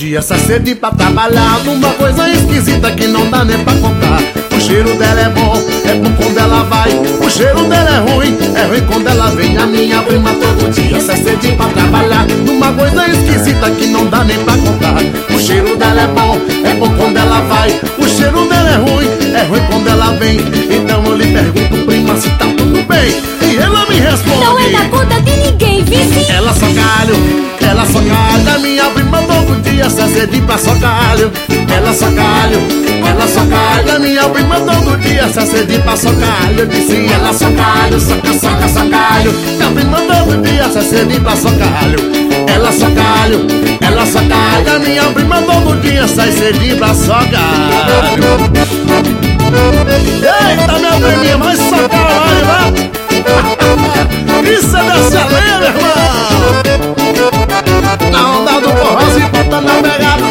dia, sai cedo pra trabalhar numa coisa esquisita que não dá nem pra contar. O cheiro dela é bom quando ela vai. O cheiro dela é ruim quando ela vem. A minha prima todo dia, sai cedo pra trabalhar numa coisa esquisita que não dá nem pra contar. O cheiro dela é bom quando ela vai. O cheiro dela é ruim quando ela vem. Então eu lhe pergunto, prima, se tá tudo bem. E ela me responde: não é da conta de ninguém, vice. ela só galho. Minha prima todo dia, sai cedo pra socalho. Ela só galho. Minha prima todo dia, sai cedo pra socalho. Eu disse, ela só galho, socalho. Minha prima todo dia, sai cedo pra socalho. Ela só galho. Minha prima todo dia, sai cedo pra socalho. Eita, minha priminha, mas socalho, vai. Isso é dessa lenha, meu irmão. Na onda do forró se bota na pegada.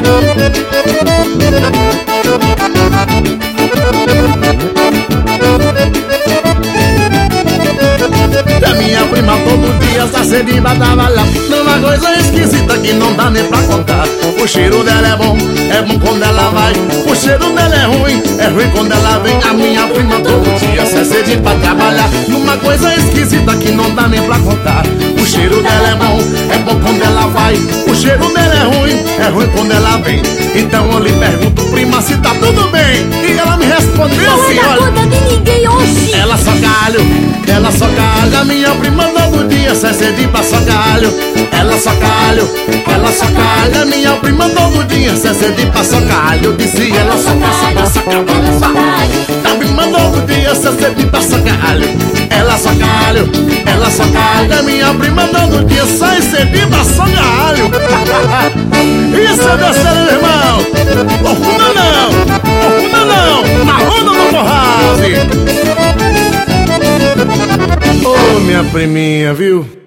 A minha prima todo dia sai cedo pra trabalhar numa coisa esquisita que não dá nem pra contar. O cheiro dela é bom quando ela vai. O cheiro dela é ruim quando ela vem. A minha prima todo dia sai cedo pra trabalhar numa coisa esquisita que não dá nem pra contar. O cheiro dela é bom quando ela vai. O cheiro dela é ruim quando ela vem. Então eu lhe pergunto, prima, se tá tudo bem. E ela me respondeu assim, olha, não é da conta de ninguém hoje. Ela só galho. Minha prima todo dia, sai cedo pra socalho. Ela só galho. Minha prima todo dia, sai cedo pra socalho. Eu disse, ela só galho. Minha prima todo dia, sai cedo pra socalho. Ela só galho. Minha prima todo dia, sai cedo pra socalho. Isso é besteira, irmão. Confunda não. Na onda do Morrase. Ô, minha priminha, viu?